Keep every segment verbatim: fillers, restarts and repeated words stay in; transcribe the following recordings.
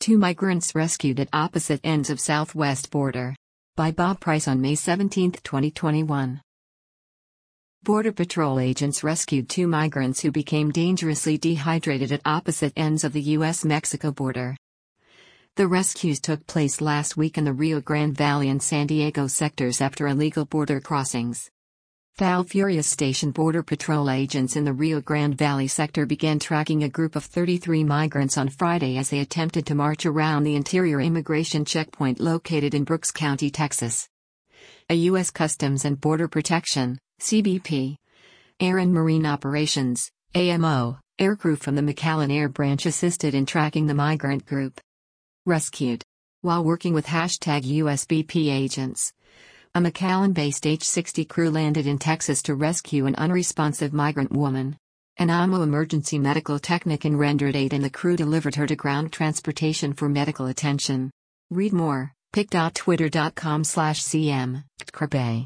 Two migrants rescued at opposite ends of southwest border. By Bob Price on May seventeenth, twenty twenty-one. Border Patrol agents rescued two migrants who became dangerously dehydrated at opposite ends of the U S Mexico border. The rescues took place last week in the Rio Grande Valley and San Diego sectors after illegal border crossings. Falfurrias Station Border Patrol agents in the Rio Grande Valley sector began tracking a group of thirty-three migrants on Friday as they attempted to march around the interior immigration checkpoint located in Brooks County, Texas. A U S Customs and Border Protection, C B P, Air and Marine Operations, A M O, aircrew from the McAllen Air Branch assisted in tracking the migrant group. Rescued. While working with hashtag U S B P agents, a McAllen-based H sixty crew landed in Texas to rescue an unresponsive migrant woman. An A M O emergency medical technician rendered aid and the crew delivered her to ground transportation for medical attention. Read more, pic dot twitter dot com slash C M, Carpe.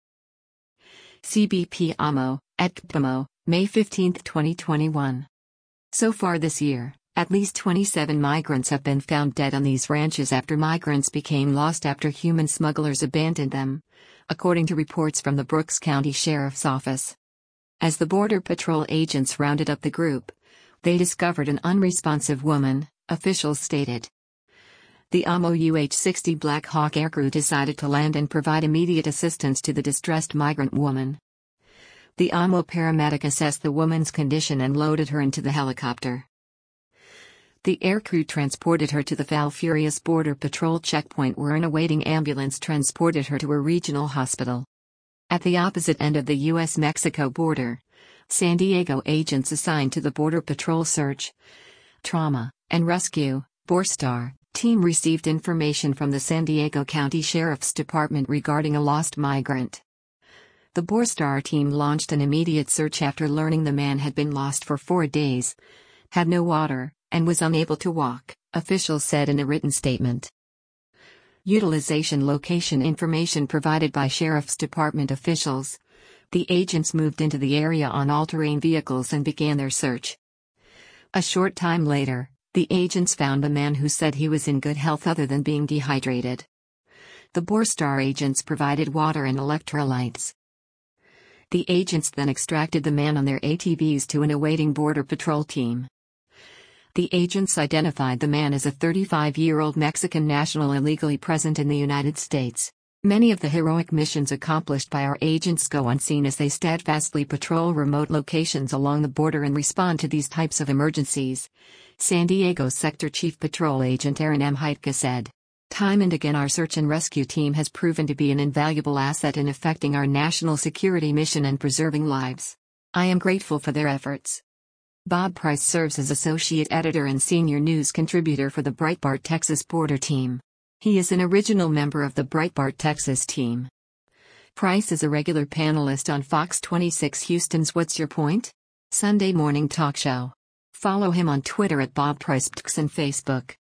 C B P A M O, at C B P A M O, May fifteenth, twenty twenty-one. So far this year, at least twenty-seven migrants have been found dead on these ranches after migrants became lost after human smugglers abandoned them, according to reports from the Brooks County Sheriff's Office. As the Border Patrol agents rounded up the group, they discovered an unresponsive woman, officials stated. The A M O U H sixty Black Hawk aircrew decided to land and provide immediate assistance to the distressed migrant woman. The A M O paramedic assessed the woman's condition and loaded her into the helicopter. The aircrew transported her to the Falfurrias Border Patrol checkpoint where an awaiting ambulance transported her to a regional hospital. At the opposite end of the U S Mexico border, San Diego agents assigned to the Border Patrol Search, Trauma, and Rescue, BORSTAR, team received information from the San Diego County Sheriff's Department regarding a lost migrant. The BORSTAR team launched an immediate search after learning the man had been lost for four days, had no water, and was unable to walk, officials said in a written statement. Utilization location information provided by Sheriff's Department officials. The agents moved into the area on all-terrain vehicles and began their search. A short time later, the agents found a man who said he was in good health other than being dehydrated. The BORSTAR agents provided water and electrolytes. The agents then extracted the man on their A T Vs to an awaiting Border Patrol team. The agents identified the man as a thirty-five-year-old Mexican national illegally present in the United States. Many of the heroic missions accomplished by our agents go unseen as they steadfastly patrol remote locations along the border and respond to these types of emergencies, San Diego Sector Chief Patrol Agent Aaron M. Heitka said. Time and again our search and rescue team has proven to be an invaluable asset in effecting our national security mission and preserving lives. I am grateful for their efforts. Bob Price serves as associate editor and senior news contributor for the Breitbart Texas Border Team. He is an original member of the Breitbart Texas team. Price is a regular panelist on Fox twenty-six Houston's What's Your Point? Sunday morning talk show. Follow him on Twitter at Bob Price and Facebook.